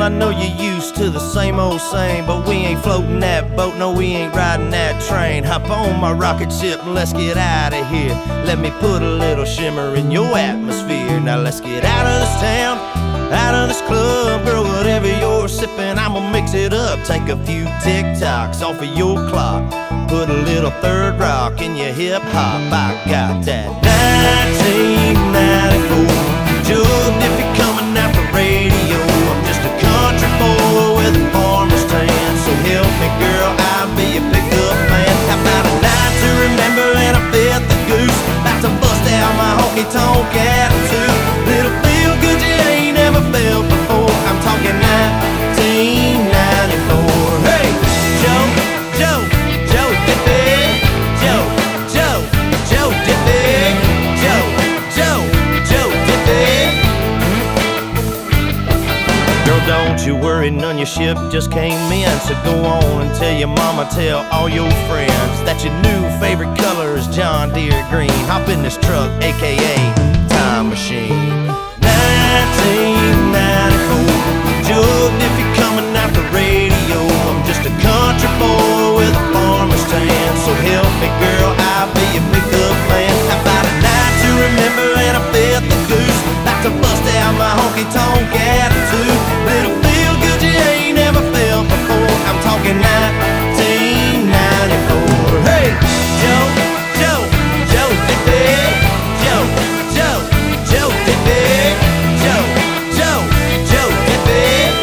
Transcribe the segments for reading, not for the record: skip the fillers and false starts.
Well, I know you're used to the same old same, but we ain't floating that boat, no, we ain't riding that train. Hop on my rocket ship and let's get out of here. Let me put a little shimmer in your atmosphere. Now let's get out of this town, out of this club. Girl, whatever you're sipping, I'ma mix it up. Take a few TikToks off of your clock, put a little third rock in your hip hop. I got that 1994 jugged if you're coming out the radio. I'm just a country boy with a farmer's tan, so help me girl, I'll be a pickup man. How about a night to remember and a fifth of goose, about to bust out my honky-tonk attitude. Little feel good you ain't never felt before. I'm talking 1994. Hey, Joe, Joe, Joe Diffie, Joe, Joe, Joe Diffie, Joe, Joe, Joe Diffie. Girl, don't you worry, none, your ship just came in. So go on and tell your mama, tell all your friends that your new favorite color is John Deere green. Hop in this truck, aka Time Machine. 1994, jugged if you're coming out the radio. I'm just a country boy with a farmer's tan, so help me girl, I'll be a pickup man. How about a night to remember and a fifth of goose, about to bust out my honky-tonk attitude. Little feel good you ain't never felt before. I'm talking 1994. Hey, Joe, Joe, Joe Diffie, Joe, Joe, Joe Diffie, Joe, Joe, Joe Diffie.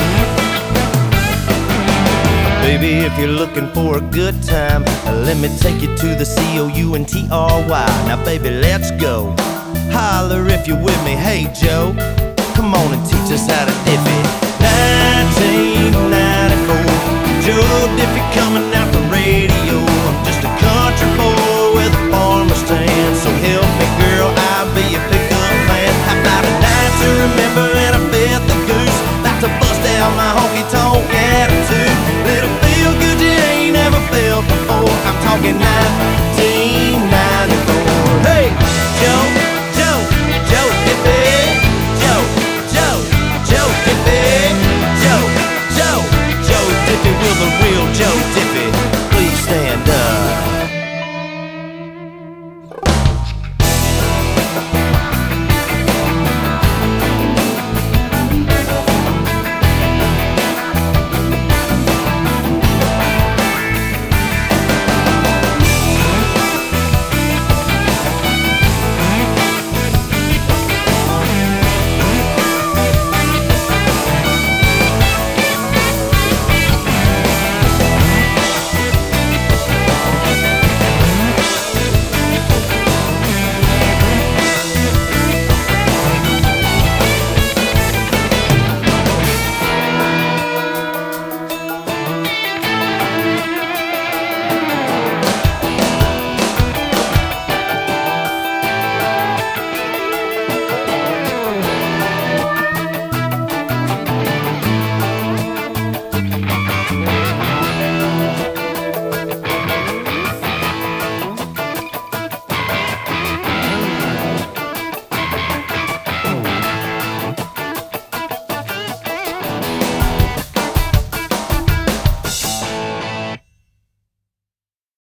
Baby, if you're looking for a good time, let me take you to the COUNTRY. Now baby, let's go. Holler if you're with me. Hey Joe, come on and teach us how to dip it. 1990